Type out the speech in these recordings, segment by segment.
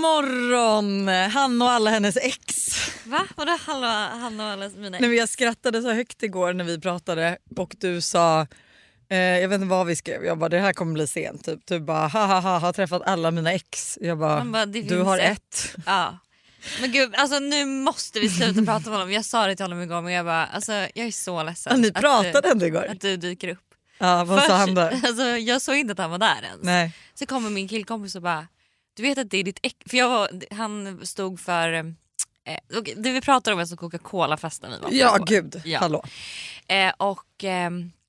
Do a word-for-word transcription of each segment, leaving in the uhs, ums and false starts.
morgon! Han och alla hennes ex. Va? Vadå hallå, han och alla mina ex? Nej, men jag skrattade så högt igår när vi pratade och du sa, eh, jag vet inte vad vi skrev, jag bara det här kommer bli sent. Typ. Du bara ha ha ha, har träffat alla mina ex. Jag bara, bara du har ett. ett. Ja. Men gud, alltså nu måste vi sluta prata med honom. Jag sa det till honom igår men jag bara, alltså jag är så ledsen. Ja, ni pratade att, ändå igår. Att du dyker upp. Ja, vad sa han då? Alltså, jag såg inte att han var där ens. Nej. Så kommer min killkompis och bara, du vet att det är ditt ex. För jag var, han stod för, eh, det vi pratade om alltså Coca-Cola-festen vi var på. Ja gud, ja. Hallå. Eh, och eh,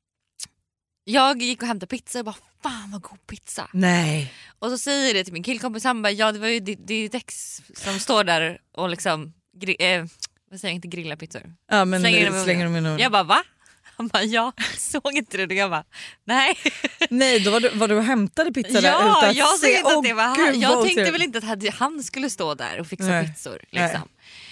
jag gick och hämtade pizza och bara, fan vad god pizza. Nej. Och så säger det till min killkompis, han bara, ja det var ju ditt, ditt ex som står där och liksom, gri- eh, vad säger jag, inte grilla pizzor. Ja men slänger dem slänger dem i munnen. Jag bara, va? Han bara, ja, såg inte det? Och jag bara, nej. Nej, då var du, var du och hämtade pizza där ja, utan att jag se. inte att det var Gud, han. Jag tänkte trevligt. väl inte att han skulle stå där och fixa nej. pizzor. Liksom.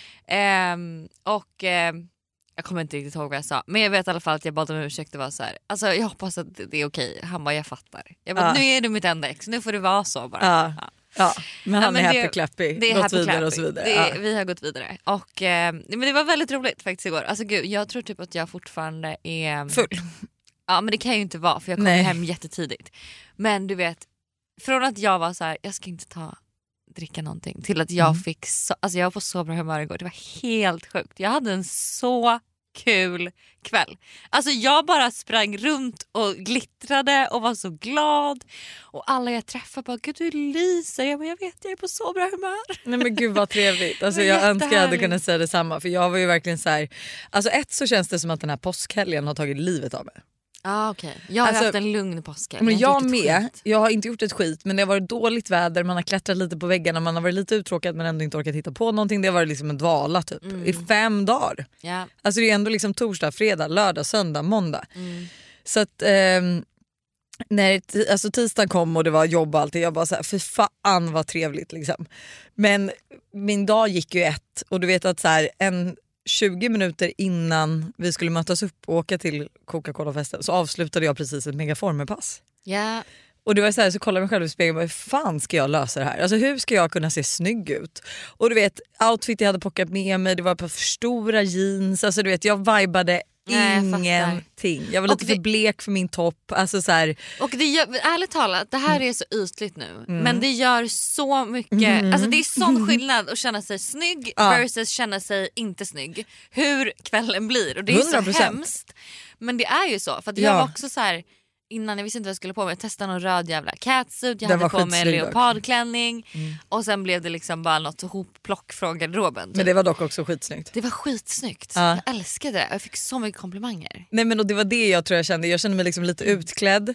Ehm, och ehm, jag kommer inte riktigt ihåg vad jag sa. Men jag vet i alla fall att jag bad om ursäkt. Det var så här, alltså, jag hoppas att det är okej. Han bara, jag fattar. Jag bara, ja. Nu är du mitt enda ex, nu får det vara så bara. Ja. Ja. Ja, men han ja, men är det, happy clappy. Det är gått happy vidare clappy. och så vidare. Det är, ja. Vi har gått vidare. Och, eh, men det var väldigt roligt faktiskt igår. Alltså, gud, jag tror typ att jag fortfarande är full. Ja men det kan ju inte vara för jag kom Nej. hem jättetidigt. Men du vet, från att jag var så här, jag ska inte ta dricka någonting till att jag mm. fick så, alltså jag var på så bra humör igår. Det var helt sjukt. Jag hade en så kul kväll. Alltså jag bara sprang runt och glittrade och var så glad. Och alla jag träffade bara, gud du lyser. Jag bara, jag vet, jag är på så bra humör. Nej men gud vad trevligt. Alltså jag önskar jag hade kunnat säga detsamma. För jag var ju verkligen så här, alltså ett så känns det som att den här påskhelgen har tagit livet av mig. Ah, okay. Jag har alltså, haft en lugn påsk. Men jag, jag med. Skit. Jag har inte gjort ett skit men det har varit dåligt väder, man har klättrat lite på väggarna, man har varit lite uttråkad men ändå inte orkat hitta på någonting. Det har varit liksom en dvala typ mm. i fem dagar. Yeah. Alltså det är ändå liksom torsdag, fredag, lördag, söndag, måndag. Mm. Så att eh, när t- alltså tisdagen kom och det var jobb och allt, jag bara så här, för fan vad trevligt liksom. Men min dag gick ju ett och du vet att så här, en tjugo minuter innan vi skulle mötas upp och åka till Coca-Cola-festen så avslutade jag precis ett megaformerpass. Ja. Yeah. Och det var så här, så kollade jag mig själv i spegeln och hur fan ska jag lösa det här? Alltså hur ska jag kunna se snygg ut? Och du vet, outfit jag hade plockat med mig, det var på för stora jeans. Alltså du vet, jag vibade Nej, ingenting. Jag, jag var lite det, för blek för min topp. Alltså så här. Och det gör, ärligt talat, det här är så ytligt nu. Mm. Men det gör så mycket. Mm. Alltså det är sån skillnad att känna sig snygg ja. versus känna sig inte snygg. Hur kvällen blir. Och det är hundra procent. Så hemskt. Men det är ju så. För att jag ja. var också så här. Innan jag visste inte vad jag skulle på mig. Jag testade någon röd jävla catsuit. Jag den hade på mig en leopardklänning. Mm. Och sen blev det liksom bara något hopplock från garderoben. Typ. Men det var dock också skitsnyggt. Det var skitsnyggt. Ja. Jag älskade det. Jag fick så mycket komplimanger. Nej men och det var det jag tror jag kände. Jag kände mig liksom lite utklädd.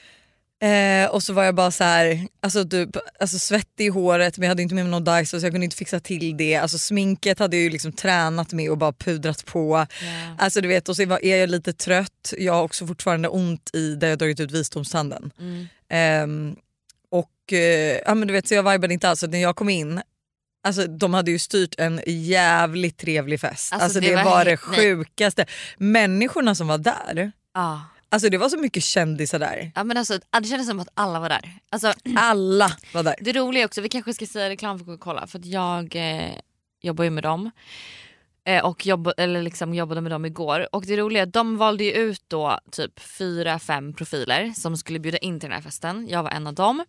Eh, och så var jag bara så här, alltså, typ, alltså svettig i håret men jag hade inte med mig någon Dyson så jag kunde inte fixa till det. Alltså sminket hade jag ju liksom tränat med och bara pudrat på. Yeah. Alltså du vet, och så är jag lite trött. Jag har också fortfarande ont i där jag dragit ut visdomstanden. Mm. Eh, och eh, ja men du vet så jag vibade inte alls så när jag kom in. Alltså de hade ju styrt en jävligt trevlig fest. Alltså, alltså det, det var, var det sjukaste. Nej. Människorna som var där. Ah. Alltså det var så mycket kändisar där. Ja men alltså det kändes som att alla var där. Alltså, alla var där. Det roliga också, vi kanske ska säga reklam för Coca-Cola för att jag eh, jobbar ju med dem. Eh, och jobb, eller liksom jobbade med dem igår. Och det roliga, de valde ju ut då typ fyra, fem profiler som skulle bjuda in till den här festen. Jag var en av dem.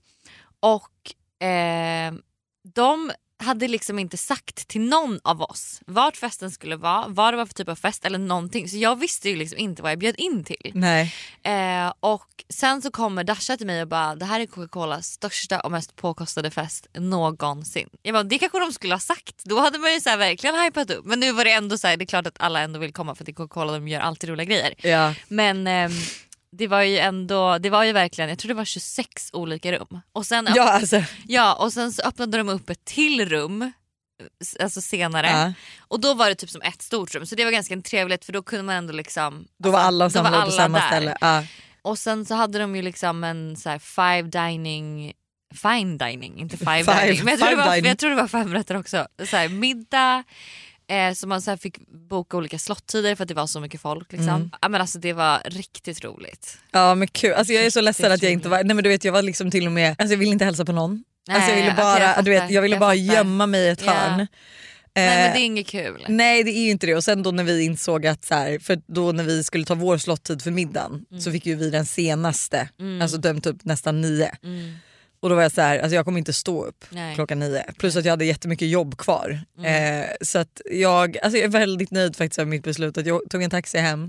Och eh, de hade liksom inte sagt till någon av oss vart festen skulle vara, vad det var för typ av fest eller någonting. Så jag visste ju liksom inte vad jag bjöd in till. Nej. Eh, och sen så kommer Dasha till mig och bara, det här är Coca-Colas största och mest påkostade fest någonsin. Jag bara, det kanske de skulle ha sagt. Då hade man ju så här verkligen hypat upp. Men nu var det ändå så här, det är klart att alla ändå vill komma för att det är Coca-Cola, de gör alltid roliga grejer. Ja. Men eh, det var ju ändå, det var ju verkligen, jag tror det var tjugosex olika rum. Och sen, ja, alltså. ja, och sen så öppnade de upp ett till rum alltså senare. Ja. Och då var det typ som ett stort rum. Så det var ganska trevligt för då kunde man ändå liksom, då var alla alltså, samlade på samma där. ställe. Ja. Och sen så hade de ju liksom en så här five dining, fine dining, inte five, five dining. Men jag tror, five det var, dining. jag tror det var fem rätter också. Så här, middag. Eh, så man så här fick boka olika slottider för att det var så mycket folk liksom. Mm. Ja, men alltså det var riktigt roligt. Ja men kul, alltså jag är så ledsen att jag inte var, nej men du vet jag var liksom till och med, alltså jag ville inte hälsa på någon. Nej, alltså jag ville bara, okay, jag du vet, jag ville jag bara fattar. gömma mig i ett Ja. hörn. Nej men det är inget kul. Nej det är ju inte det. Och sen då när vi insåg att så här, för då när vi skulle ta vår slottid för middagen mm. så fick ju vi den senaste, mm. alltså den typ nästan nio. Mm. Och då var jag så här, alltså jag kommer inte stå upp Nej. klockan nio. Plus att jag hade jättemycket jobb kvar. Mm. Eh, så att jag, alltså jag är väldigt nöjd faktiskt med mitt beslut. Att jag tog en taxi hem,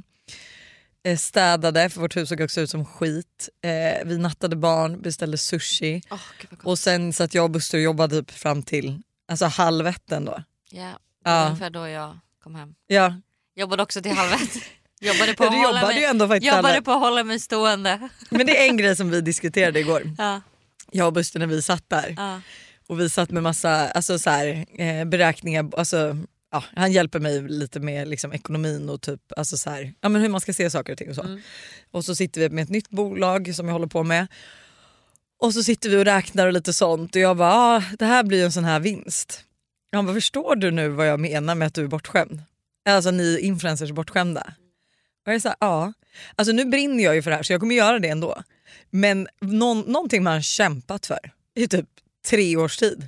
eh, städade för vårt hus såg också ut som skit. Eh, vi nattade barn, beställde sushi. Oh, och sen så att jag och Buster jobbade typ fram till alltså halv ett då. Yeah. Ja, ungefär då jag kom hem. Ja. Jobbade också till halv ett. Jobbade på, ja, att, hålla jobbade mig, ändå jobbade på att hålla mig stående. Men det är en grej som vi diskuterade igår. Ja. Jag och Buster när vi satt där. Ja. Och vi satt med massa alltså, så här, eh, beräkningar. Alltså, ja, han hjälper mig lite med liksom, ekonomin och typ, alltså, så här, ja, men hur man ska se saker och ting och så. Mm. Och så sitter vi med ett nytt bolag som jag håller på med. Och så sitter vi och räknar och lite sånt. Och jag bara, ah, det här blir en sån här vinst. Han bara, förstår du nu vad jag menar med att du är bortskämd? Alltså ni influencers är bortskämda. Och jag är så här, ja. Alltså nu brinner jag ju för det här så jag kommer göra det ändå. Men någon, någonting man har kämpat för i typ tre års tid.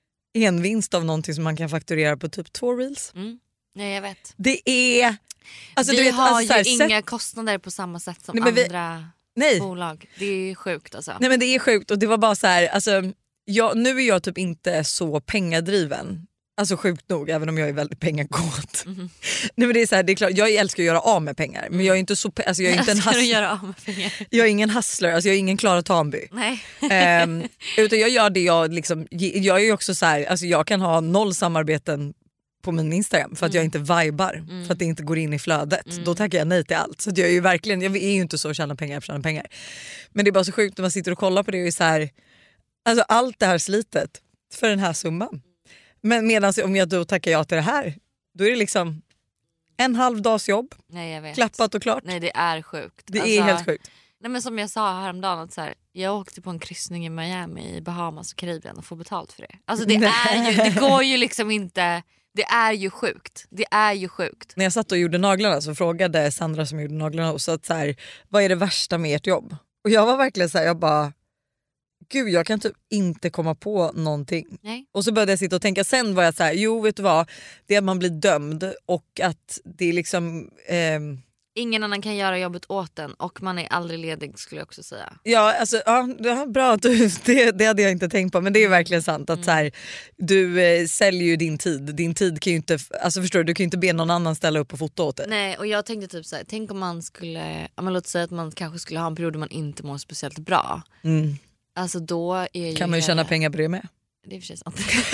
En vinst av någonting som man kan fakturera på typ två reels. Mm. Nej jag vet. Det är... Alltså, vi du vet, har alltså, ju här, inga sätt... kostnader på samma sätt som Nej, vi... andra Nej. bolag. Det är sjukt alltså. Nej men det är sjukt och det var bara så här, alltså, jag, nu är jag typ inte så pengadriven. Alltså sjukt nog, även om jag är väldigt pengakåt. Mm. Nej, men det är så här, det är klart, jag älskar att göra av med pengar. Men jag är inte så, alltså jag är inte en hustler. Göra av med pengar. Jag är ingen hustler, alltså jag är ingen Klara Tanby. Nej. um, utan jag gör det jag liksom, jag är ju också så här, alltså jag kan ha noll samarbeten på min Instagram för att mm. jag inte vibar, mm. för att det inte går in i flödet. Mm. Då tackar jag nej till allt. Så jag är ju verkligen, jag är ju inte så att tjäna pengar för tjäna pengar. Men det är bara så sjukt när man sitter och kollar på det och är så här, alltså allt det här slitet för den här summan. Men medan om jag då tackar jag till det här, då är det liksom en halv dags jobb. Nej, jag vet. Klappat och klart. Nej, det är sjukt. Det alltså, är helt sjukt. Nej, men som jag sa häromdagen, att så här, jag åkte på en kryssning i Miami, i Bahamas och Karibien och får betalt för det. Alltså det, är ju, det går ju liksom inte, det är ju sjukt. Det är ju sjukt. När jag satt och gjorde naglarna så frågade Sandra som gjorde naglarna och så att så här, vad är det värsta med ert jobb? Och jag var verkligen så här, jag bara... Gud, jag kan typ inte komma på någonting. Nej. Och så började jag sitta och tänka, sen var jag så här, jo vet du vad, det är att man blir dömd och att det är liksom... Ehm... Ingen annan kan göra jobbet åt en och man är aldrig ledig skulle jag också säga. Ja, alltså, ja det var bra att du, det, det hade jag inte tänkt på, men det är verkligen sant att mm. så här, du eh, säljer ju din tid. Din tid kan ju inte, alltså förstår du, du kan ju inte be någon annan ställa upp och fota åt dig. Nej, och jag tänkte typ så här, tänk om man skulle, om man låt säga att man kanske skulle ha en period där man inte mår speciellt bra. Mm. Alltså då är ju kan man ju tjäna pengar på det med. Det är för sig sant.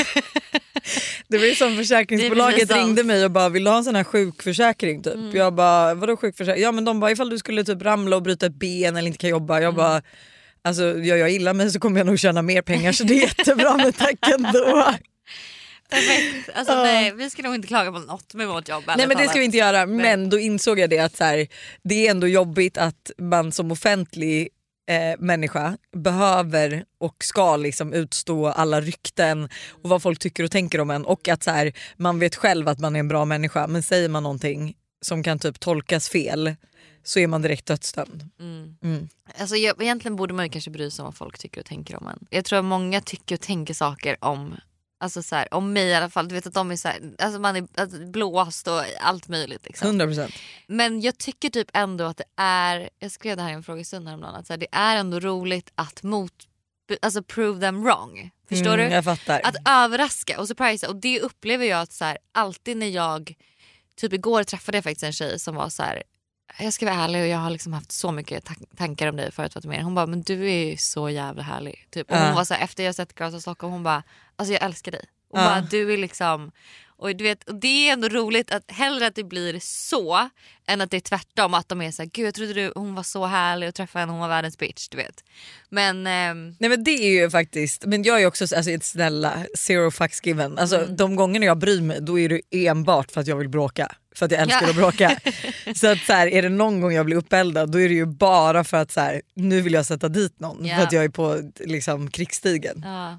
Det var ju som försäkringsbolaget ringde mig och bara, vill du ha en sån här sjukförsäkring typ? Mm. Jag bara, vadå sjukförsäkring? Ja men de bara, ifall du skulle typ ramla och bryta ett ben eller inte kan jobba. Jag mm. bara, alltså gör jag illa mig så kommer jag nog tjäna mer pengar så det är jättebra med tack ändå. Perfekt. Alltså, uh. nej, vi ska nog inte klaga på något med vårt jobb. Nej men det ska vi inte göra, men, men då insåg jag det att så här, det är ändå jobbigt att man som offentlig Eh, människa behöver och ska liksom utstå alla rykten och vad folk tycker och tänker om en, och att så här, man vet själv att man är en bra människa, men säger man någonting som kan typ tolkas fel så är man direkt dödsdömd. Mm. Mm. Alltså, jag, egentligen borde man ju kanske bry sig om vad folk tycker och tänker om en. Jag tror att många tycker och tänker saker om, alltså så här, om mig i alla fall, du vet att de är så här, alltså man är alltså, blåst och allt möjligt liksom. hundra procent. Men jag tycker typ ändå att det är, jag skrev det här i en frågestund häromdagen, att så här, det är ändå roligt att mot, alltså prove them wrong. Förstår mm, du? Jag fattar. Att överraska och surprisa, och det upplever jag att så här, alltid när jag, typ igår träffade jag faktiskt en tjej som var så här, jag ska vara ärlig och jag har liksom haft så mycket ta- tankar om dig för att vara med. Hon bara, men du är ju så jävla härlig typ. Och hon uh. var så här, efter jag sett Girls of Stockholm, hon bara, alltså jag älskar dig. Och uh. bara, du är liksom, och du vet, och det är ändå roligt att hellre att det blir så än att det är tvärtom, att de är så här, gud jag trodde du, hon var så härlig och träffade henne, hon var världens bitch, du vet. Men ehm... nej men det är ju faktiskt, men jag är också alltså, ett snälla zero fucks given. Alltså mm. de gångerna jag bryr mig, då är det enbart för att jag vill bråka. För att jag älskar ja. att bråka. Så att så här, är det någon gång jag blir uppeldad, då är det ju bara för att så här, nu vill jag sätta dit någon. Ja. För att jag är på liksom krigsstigen. Ja.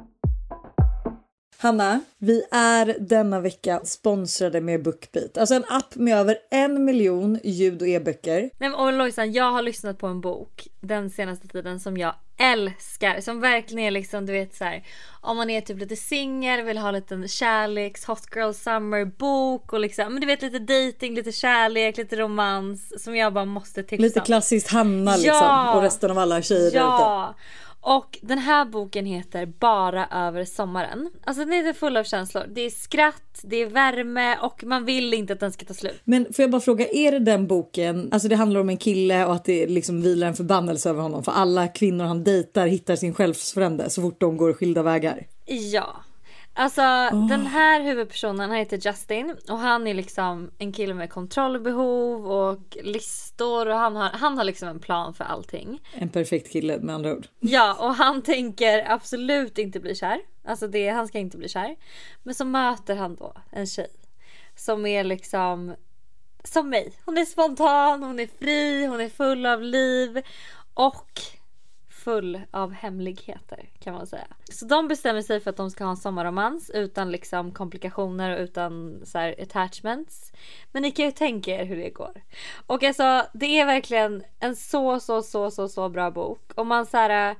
Hanna, vi är denna vecka sponsrade med BookBeat. Alltså en app med över en miljon ljud- och e-böcker. Nej, och Lojsan, jag har lyssnat på en bok den senaste tiden som jag älskar, som verkligen är liksom, du vet så här, om man är typ lite singel, vill ha lite kärleks hot girl summer bok och liksom, men du vet lite dating, lite kärlek, lite romans, som jag bara måste tipsa. Lite klassiskt Hanna liksom, ja, och resten av alla tjejer ja. Ute. Och den här boken heter Bara över sommaren. Alltså den är full av känslor. Det är skratt, det är värme och man vill inte att den ska ta slut. Men får jag bara fråga, är det den boken, alltså det handlar om en kille och att det liksom vilar en förbannelse över honom, för alla kvinnor han dejtar hittar sin självsfrände så fort de går skilda vägar? Ja. Alltså oh. den här huvudpersonen, han heter Justin och han är liksom en kille med kontrollbehov och listor och han har, han har liksom en plan för allting. En perfekt kille med andra ord. Ja, och han tänker absolut inte bli kär. Alltså det, han ska inte bli kär. Men så möter han då en tjej som är liksom som mig. Hon är spontan, hon är fri, hon är full av liv och full av hemligheter kan man säga. Så de bestämmer sig för att de ska ha en sommarromans utan liksom komplikationer och utan så här attachments. Men ni kan ju tänka er hur det går. Och alltså det är verkligen en så så så så så bra bok. Och man så här,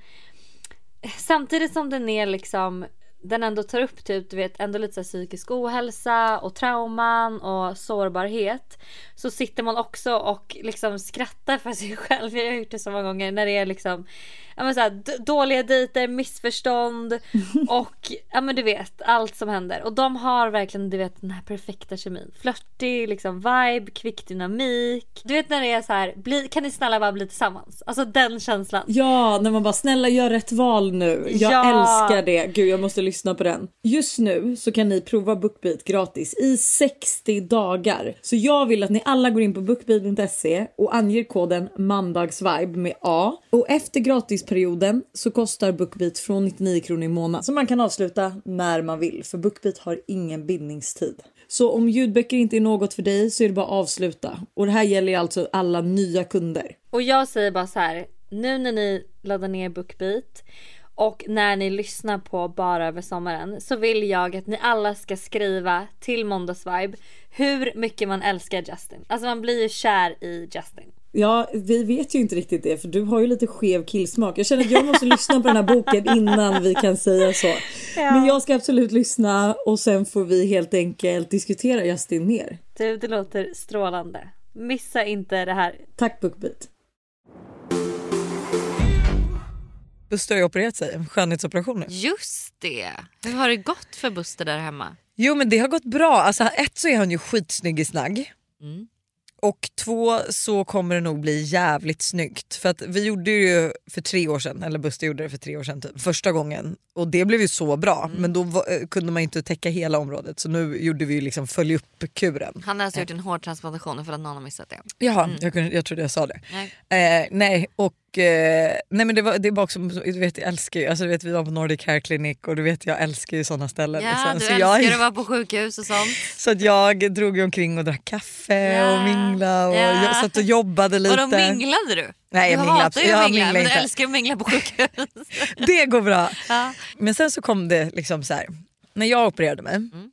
samtidigt som den är liksom, den ändå tar upp typ, du vet, ändå lite så här psykisk ohälsa och trauman och sårbarhet, så sitter man också och liksom skrattar för sig själv. Jag har gjort det så många gånger när det är liksom, ja men så här, d- dåliga dejter, missförstånd och ja men du vet allt som händer. Och de har verkligen, du vet, den här perfekta kemin, flörtig liksom vibe, kvick dynamik. Du vet när det är så här, bli, kan ni snälla bara bli tillsammans? Alltså den känslan. Ja, när man bara snälla gör rätt val nu. Jag ja. älskar det. Gud, jag måste lyssna på den. Just nu så kan ni prova BookBeat gratis i sextio dagar. Så jag vill att ni alla går in på bookbeat punkt se och anger koden mandagsvibe med A. Och efter gratisperioden så kostar BookBeat från nittionio kronor i månaden. Så man kan avsluta när man vill, för BookBeat har ingen bindningstid. Så om ljudböcker inte är något för dig så är det bara att avsluta. Och det här gäller alltså alla nya kunder. Och jag säger bara så här, nu när ni laddar ner BookBeat och när ni lyssnar på Bara över sommaren, så vill jag att ni alla ska skriva till Måndagsvibe hur mycket man älskar Justin. Alltså man blir ju kär i Justin. Ja, vi vet ju inte riktigt det, för du har ju lite skev killsmak. Jag känner att jag måste lyssna på den här boken innan vi kan säga så. Ja. Men jag ska absolut lyssna och sen får vi helt enkelt diskutera Justin mer. Du, det låter strålande. Missa inte det här. Tack BookBeat. Buster har ju opererat sig, skönhetsoperationer. Just det. Hur har det gått för Buster där hemma? Jo men det har gått bra. Alltså ett så är han ju skitsnygg i snagg. Mm. Och två så kommer det nog bli jävligt snyggt. För att vi gjorde ju för tre år sedan, eller Buster gjorde det för tre år sedan typ, första gången. Och det blev ju så bra, mm. men då var, kunde man inte täcka hela området. Så nu gjorde vi ju liksom följ upp kuren. Han har alltså gjort en hårtransplantation för att någon har missat det. Jaha, mm. jag, kunde, jag trodde jag sa det. Nej, eh, nej och eh, nej men det var, det var också, du vet jag älskar ju, alltså du vet vi var på Nordic Hair Clinic och du vet jag älskar ju sådana ställen. Ja, liksom. du så älskar jag, att vara på sjukhus och sånt. Så att jag drog ju omkring och drack kaffe ja. och mingla och ja. jag satt och jobbade lite. Och då minglade du? Nej, jag du minglar, hatar ju jag att mingla, minglar men inte. du älskar att mingla på sjukhus. Det går bra. Ja. Men sen så kom det liksom så här, när jag opererade mig mm.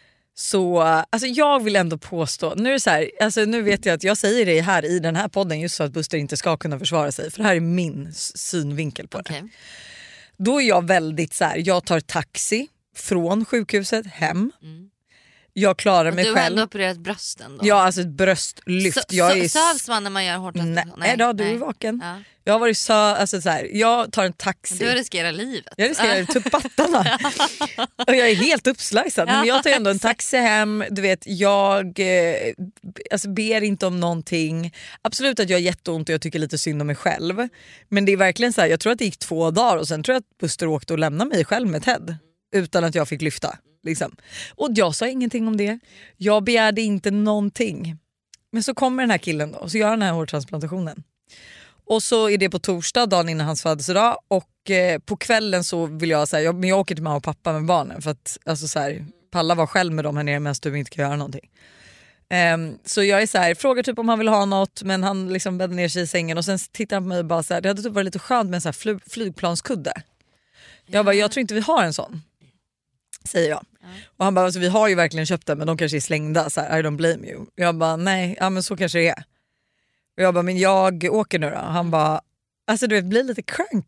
så, alltså jag vill ändå påstå, nu är det så här, alltså nu vet jag att jag säger det här i den här podden just så att Buster inte ska kunna försvara sig, för det här är min synvinkel på okay. det. Då är jag väldigt så här, jag tar taxi från sjukhuset hem. Mm. Jag klarar mig själv. Du har ändå opererat brösten då? Ja, alltså ett bröstlyft. Så, jag så, är... Sövs man när man gör hårtransplantation? Nej, nej då, du är vaken. Ja. Jag har varit så, alltså så här, jag tar en taxi. Du riskerar livet. Jag riskerar typ pattarna. Och jag är helt uppslicead. Men jag tar ändå en taxi hem. Du vet, jag eh, alltså ber inte om någonting. Absolut att jag har jätteont och jag tycker lite synd om mig själv. Men det är verkligen så här, jag tror att det gick två dagar och sen tror jag att Buster åkte och lämnade mig själv med Ted. Utan att jag fick lyfta. Liksom. Och jag sa ingenting om det. Jag begärde inte någonting. Men så kommer den här killen då och så gör den här hårtransplantationen. Och så är det på torsdag, dagen innan hans födelsedag. Och eh, på kvällen så vill jag säga, jag, men jag åker till mamma och pappa med barnen. För att alltså, så här, Palla var själv med dem här nere medan du inte kan göra någonting. Um, så jag är så här, frågar typ om han vill ha något, men han liksom bäddar ner sig i sängen. Och sen tittar han på mig och bara så här, det hade typ varit lite skönt med en så här fly, flygplanskudde. Ja. Jag bara, jag tror inte vi har en sån. Säger jag. Ja. Och han bara, alltså, vi har ju verkligen köpt den men de kanske är slängda, så här, I don't blame you. Jag bara, nej, ja men så kanske det är. Och jag bara, men jag åker nu då. Han bara, alltså du vet, blir lite cranky.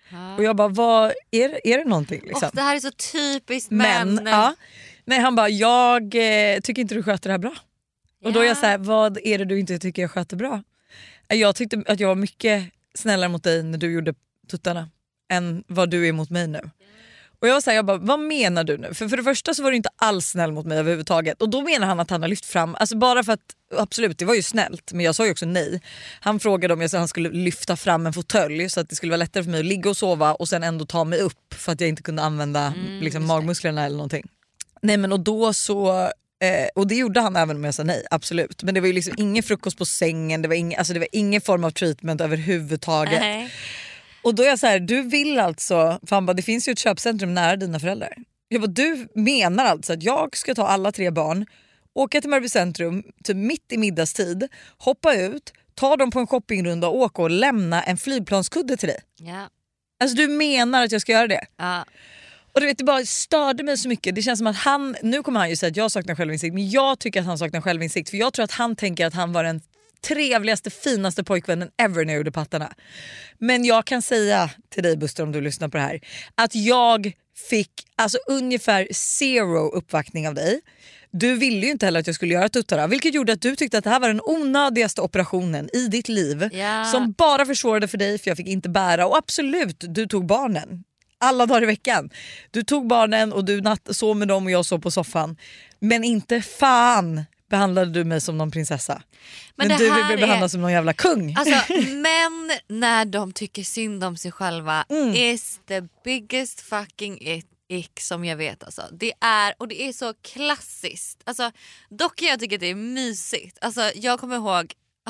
Och jag bara, vad är, är det någonting liksom? Och det här är så typiskt Men, män. ja. Nej, han bara, jag eh, tycker inte du sköter det här bra. Ja. Och då är jag så här, vad är det du inte tycker jag sköter bra? Jag tyckte att jag var mycket snällare mot dig när du gjorde tuttarna än vad du är mot mig nu. Och jag var så här, jag bara, vad menar du nu? För för det första så var du inte alls snäll mot mig överhuvudtaget. Och då menar han att han har lyft fram, alltså bara för att, absolut det var ju snällt, men jag sa ju också nej. Han frågade om jag så han skulle lyfta fram en fåtölj så att det skulle vara lättare för mig att ligga och sova och sen ändå ta mig upp för att jag inte kunde använda Mm, liksom, magmusklerna eller någonting. Nej men och då så, eh, och det gjorde han även om jag sa nej, absolut. Men det var ju liksom ingen frukost på sängen, det var ingen, alltså det var ingen form av treatment överhuvudtaget. Nej. Och då är jag så här, du vill alltså, för han bara, det finns ju ett köpcentrum nära dina föräldrar. Jag bara, du menar alltså att jag ska ta alla tre barn, åka till Mörby centrum typ mitt i middagstid, hoppa ut, ta dem på en shoppingrunda och åka och lämna en flygplanskudde till dig? Ja. Alltså du menar att jag ska göra det? Ja. Och du vet, det bara störde mig så mycket. Det känns som att han, nu kommer han ju säga att jag saknar självinsikt, men jag tycker att han saknar självinsikt, för jag tror att han tänker att han var den trevligaste, finaste pojkvännen ever när jag gjorde pattarna. Men jag kan säga till dig Buster, om du lyssnar på det här, att jag fick alltså ungefär zero uppvaktning av dig. Du ville ju inte heller att jag skulle göra tuttarna, vilket gjorde att du tyckte att det här var den onödigaste operationen i ditt liv, Ja. som bara försvårade för dig, för jag fick inte bära. Och absolut, du tog barnen alla dagar i veckan. Du tog barnen och du natt- sov med dem och jag sov på soffan. Men inte fan behandlade du mig som någon prinsessa. Men, Men du det vill här bli behandlad är- som någon jävla kung. Alltså män när de tycker synd om sig själva Mm. is the biggest fucking it. Ick som jag vet alltså. Det är, och det är så klassiskt. Alltså, dock kan jag tycka att det är mysigt. Alltså, jag kommer ihåg... Ah,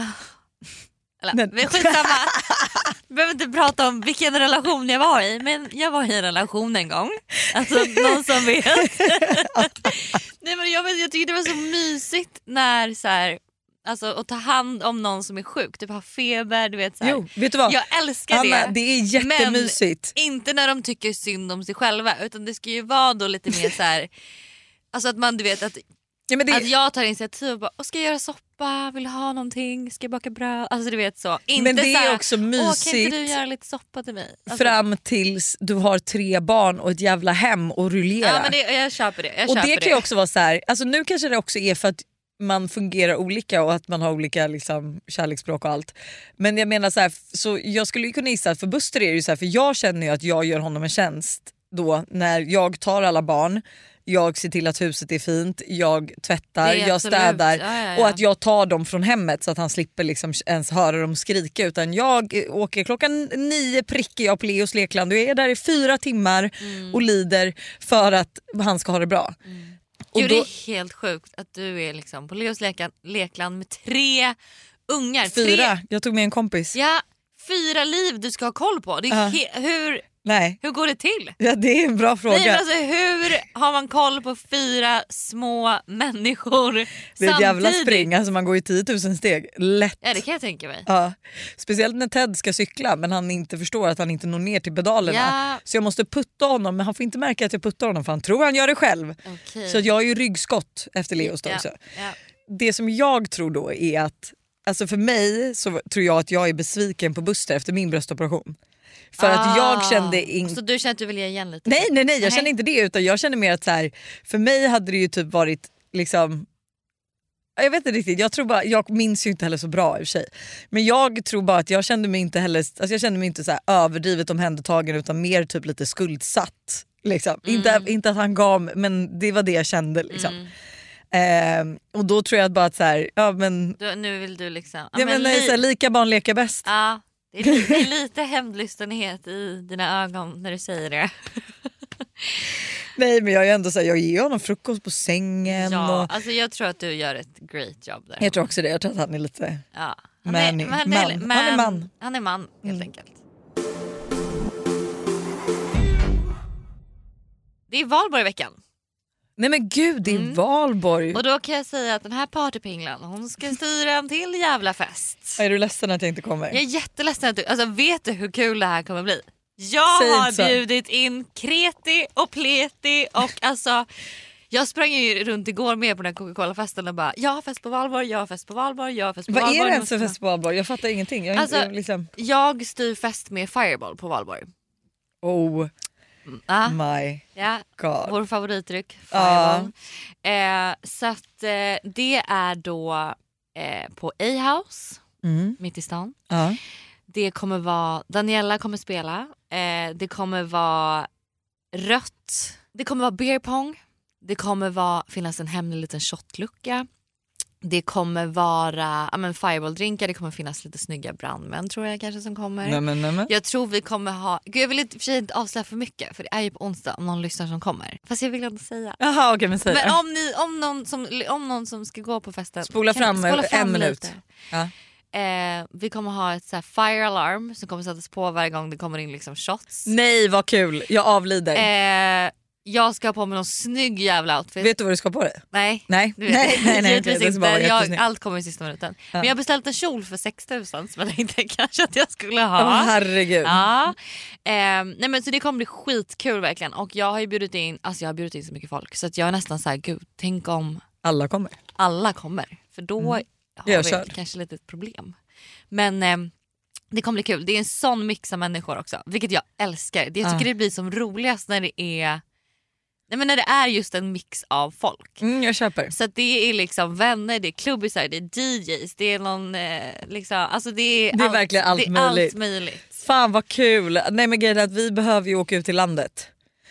eller, Men- men skitsamma. Vi behöver inte prata om vilken relation jag var i. Men jag var i en relation en gång. Alltså någon som vet. Nej, men jag, vet, jag tycker det var så mysigt när så här, alltså, att ta hand om någon som är sjuk. Typ har feber, du vet så här. Jo, vet du vad? Jag älskar Anna, det. det är jättemysigt. Men inte när de tycker synd om sig själva, utan det ska ju vara då lite mer så här. Alltså att man, du vet att, Ja, men det, att jag tar initiativ och bara, "Åh, ska jag göra soppa, vill du ha någonting, ska jag baka bröd?" Alltså du vet så. Inte men det så här, är också "Åh, kan inte mysigt du göra lite soppa till mig?" Alltså, fram tills du har tre barn och ett jävla hem och rullera. ja, men det, jag köper det. Jag och köper det kan ju också vara så här, alltså nu kanske det också är för att man fungerar olika och att man har olika liksom, kärleksspråk och allt. Men jag menar så här, så jag skulle ju kunna gissa att för Buster är det ju så här, för jag känner ju att jag gör honom en tjänst då när jag tar alla barn, jag ser till att huset är fint, jag tvättar, Det är jag absolut. städar Ja, ja, ja. och att jag tar dem från hemmet så att han slipper liksom ens höra dem skrika, utan jag åker klockan nio prickar jag på Leos lekland och jag är där i fyra timmar Mm. och lider för att han ska ha det bra. Och Gud, då- det är helt sjukt att du är liksom på Leos lekan, lekland med tre ungar. Fyra, Tre, jag tog med en kompis. ja, fyra liv du ska ha koll på. Det är Ja. he- hur, Nej, hur går det till? ja, det är en bra fråga. Nej, men alltså, hur har man koll på fyra små människor det är ett samtidigt? jävla spring, alltså man går i tio tusen steg. Lätt. Ja, det kan jag tänka mig. Ja. Speciellt när Ted ska cykla men han inte förstår att han inte når ner till pedalerna. Ja. Så jag måste putta honom, men han får inte märka att jag puttar honom för han tror han gör det själv. Okej. Så att jag har ju ryggskott efter Leos då ja. också. Ja. Det som jag tror då är att, alltså för mig så tror jag att jag är besviken på Buster efter min bröstoperation. För att jag Ah. kände in... Så du känner att du vill ge igen lite? Nej nej nej, jag Nej. känner inte det, utan jag känner mer att så här, för mig hade det ju typ varit liksom, jag vet inte riktigt, jag tror bara, jag minns ju inte heller så bra i och för sig. Men jag tror bara att jag kände mig inte heller, alltså jag kände mig inte så här överdrivet omhändertagen utan mer typ lite skuldsatt. Liksom. Mm. Inte, inte att han gav, men det var det jag kände liksom. Mm. Ehm, och då tror jag bara att så här, ja men, Du, nu vill du liksom... Ja, ja, men, li- så här, lika barn leka bäst. ja, det, är li- det är lite hämndlystenhet i dina ögon när du säger det. Nej men jag är ändå så här, jag ger honom frukost på sängen. Ja, Och, alltså jag tror att du gör ett great job där. jag tror också det, jag tror att han är lite... Ja. Man- är, man. är- Han är man. Han är man helt Mm. enkelt. Det är valborg i veckan. Nej men gud, det är Mm. valborg. Och då kan jag säga att den här partypinglan, hon ska styra en till jävla fest. Är du ledsen att jag inte kommer? Jag är jätteledsen att du, alltså vet du hur kul det här kommer bli? Jag Säg har inte så. bjudit in Kreti och Pleti och alltså jag sprang ju runt igår med på den här Coca-Cola-festen och bara jag har fest på valborg, jag har fest på valborg, jag har fest på Vad valborg. är det ens måste för man- fest på valborg? Jag fattar ingenting. Jag, är Alltså, inte, liksom... Jag styr fest med Fireball på valborg. Oh Ah, my ja, god. vår favoritdryck. Ja. Eh, så att eh, det är då eh, på A-house Mm. mitt i stan. Ja. Det kommer vara, Daniela kommer spela. Eh, det kommer vara rött. Det kommer vara beer pong. Det kommer vara, finnas en hemlig liten shotlucka. Det kommer vara ja, men fireball-drinkar. Det kommer finnas lite snygga brandmän tror jag kanske som kommer. Nej, men, nej, men. Jag tror vi kommer ha... Gud, jag vill inte, för sig inte avslöja för mycket. För det är ju på onsdag om någon lyssnar som kommer. Fast jag vill inte säga. Jaha, okej, men säg Men det. om, ni, om, någon som, om någon som ska gå på festen. Spola kan- fram, spola en minut. lite. Ja. Eh, vi kommer ha ett så här fire alarm som kommer sättas på varje gång det kommer in liksom shots. Nej, vad kul. Jag avlider. Eh, jag ska ha på mig någon snygg jävla outfit. Vet du vad du ska på dig? Nej. Nej, Du vet, nej, nej, nej, givetvis okej, det ska bara vara inte. Jag, jättesnyggt. allt kommer i sista minuten. Ja. Men jag har beställt en kjol för sex tusen som jag tänkte kanske att jag skulle ha. Åh, herregud. Ja. Eh, nej men så det kommer bli skitkul verkligen. Och jag har ju bjudit in, alltså jag har bjudit in så mycket folk. Så att jag är nästan så här, gud, tänk om Alla kommer. alla kommer. För då Mm. har Jag vi kör. kanske lite ett problem. Men eh, det kommer bli kul. Det är en sån mix av människor också. Vilket jag älskar. Det, jag tycker Ja. det blir som roligast när det är nej men när det är just en mix av folk. Mm, jag köper. Så att det är liksom vänner, det är klubbisar, det är D Js, det är någon eh, liksom, alltså det är, Det är verkligen allt det är möjligt. allt möjligt. Fan vad kul. Nej men grejen är att vi behöver ju åka ut till landet.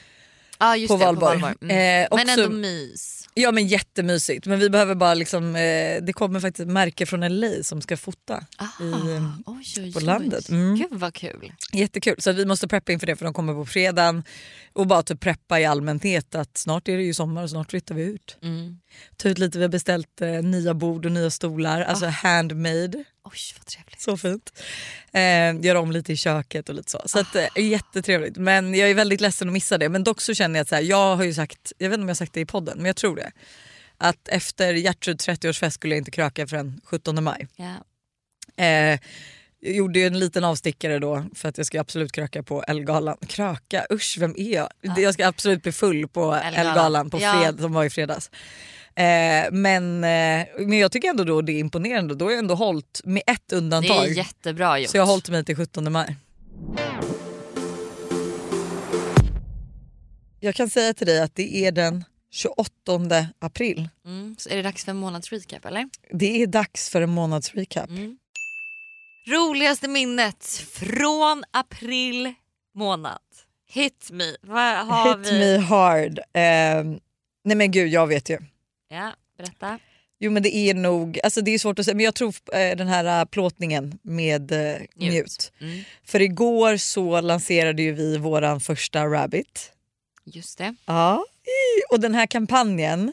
Ja just På det, Valborg. på Valborg. Mm. Eh, Men också- ändå mys. Ja men jättemysigt. Men vi behöver bara liksom, eh, det kommer faktiskt ett märke från L A som ska fota. Aha. I, eh, oj, oj, på oj. landet. Mm. Gud vad kul. Jättekul. Så att vi måste preppa inför det för de kommer på fredagen. Och bara typ preppa i allmänhet att snart är det ju sommar och snart flyttar vi ut. Mm. Ta ut lite, vi har beställt eh, nya bord och nya stolar. Alltså handmade. Oj vad trevligt. Så fint. Eh, gör om lite i köket och lite så. Så att, eh, jättetrevligt. Men jag är väldigt ledsen att missa det. Men dock så känner jag att så här, jag har ju sagt, jag vet inte om jag har sagt det i podden, men jag tror det. Att efter Gertruds trettioårsfest skulle jag inte kröka förrän sjuttonde maj. Ja. Eh, jag gjorde ju en liten avstickare då för att jag ska absolut kröka på Ellegalan. Kröka, usch vem är jag? Ja. Jag ska absolut bli full på Ellegalan. Ellegalan på Ja. fred, som var i fredags. Eh, men, eh, men jag tycker ändå då det är imponerande. Då har jag ändå hållit med ett Det undantag. är jättebra gjort. Så jag har hållit mig till sjuttonde maj. Jag kan säga till dig att det är den tjugoåttonde april. Mm. Så är det dags för en månads recap eller? Det är dags för en månads recap. Mm. Roligaste minnet från april månad. Hit me. Vad har Hit vi? me hard. Eh, nej men gud, jag vet ju. Ja, berätta. Jo men det är nog, alltså det är svårt att säga, men jag tror eh, den här äh, plåtningen med eh, Njut. Mm. För igår så lanserade ju vi våran första Rabbit. Just det. Ja. Och den här kampanjen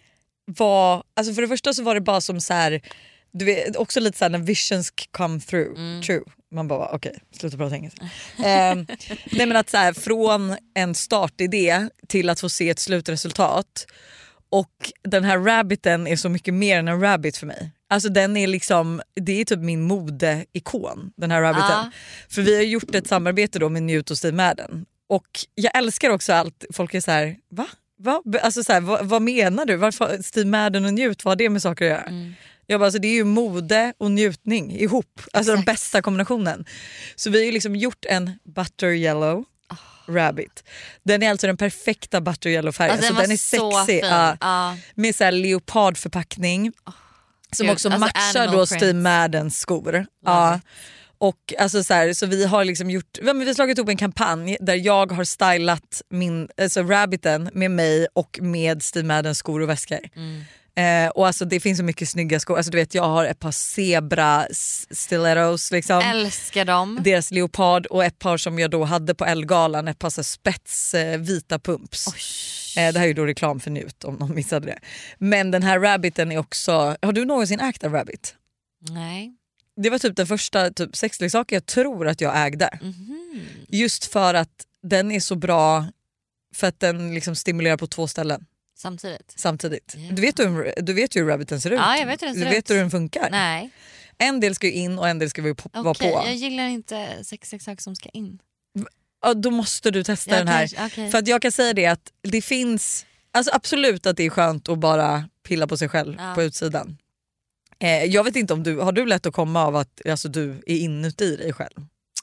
var, alltså för det första så var det bara som så här, du vet, också lite så här när visions come through, Mm. true. Man bara okej, okay, sluta prata engelska. um, nej men att så här, från en startidé till att få se ett slutresultat. Och den här rabbiten är så mycket mer än en rabbit för mig. Alltså den är liksom, det är typ min modeikon, den här rabbiten. Ja. För vi har gjort ett samarbete då med Njut och Steve Madden. Och jag älskar också allt, folk är så här, va? va? Alltså så här, vad, vad menar du? Varför Steve Madden och Njut, vad har det med saker att göra? Mm. Jag bara, alltså, det är ju mode och njutning ihop. Alltså den Exakt. bästa kombinationen. Så vi har ju liksom gjort en butter yellow rabbit. Den är alltså den perfekta butter yellow färgen. Alltså, den så var den är så sexig. fin. Ja, Ja. med så här leopardförpackning. Som Gud, också alltså matchar animal då print. Steve Maddens skor. Ja. Och alltså så, här, så vi har liksom gjort, ja, men vi har slagit ihop en kampanj där jag har stylat min, alltså rabbiten med mig och med Steve Maddens skor och väskor. Mm. Eh, och alltså det finns så mycket snygga skor. Alltså du vet, jag har ett par zebra s- stilettos liksom. Älskar dem. Deras leopard och ett par som jag då hade på Ellegalan, ett par så här spets eh, vita pumps. Oj. Eh, det här är ju då reklam för Njut om någon missade det. Men den här rabbiten är också, har du någonsin ägt en rabbit? Nej. Det var typ den första typ sexleksaken jag tror att jag ägde. Mhm. Just för att den är så bra, för att den liksom stimulerar på två ställen Samtidigt. samtidigt. Ja. Du, vet hur, du vet ju hur rabbiten ser ut. Ja, jag vet hur den ser du ut. vet hur den funkar. Nej. En del ska ju in och en del ska vi på, vara Okej, på. jag gillar inte sexleksaker som ska in. Ja, då måste du testa Ja, den här. kanske, okej. För att jag kan säga det att det finns, alltså absolut att det är skönt att bara pilla på sig själv Ja. på utsidan. Eh, jag vet inte om du, har du lätt att komma av att alltså, du är inuti dig själv?